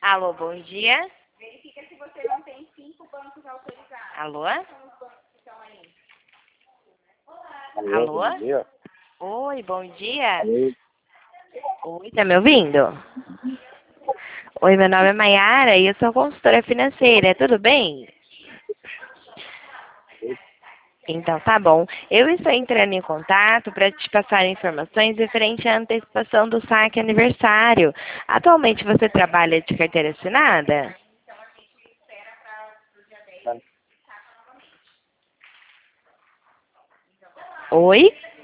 Alô, bom dia. Verifica se você não tem 5 bancos autorizados. Alô? Quais são os bancos que estão aí? Alô? Bom dia. Oi, bom dia. Alô? Oi, tá me ouvindo? Oi, meu nome é Maiara e eu sou consultora financeira, tudo bem? Então, tá bom. Eu estou entrando em contato para te passar informações referente à antecipação do saque aniversário. Atualmente você trabalha de carteira assinada? Oi?